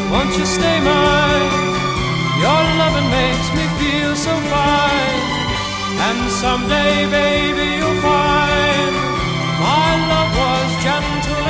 won't you stay mine? Your loving makes me feel so fine. And someday, baby, you'll find my love was gentle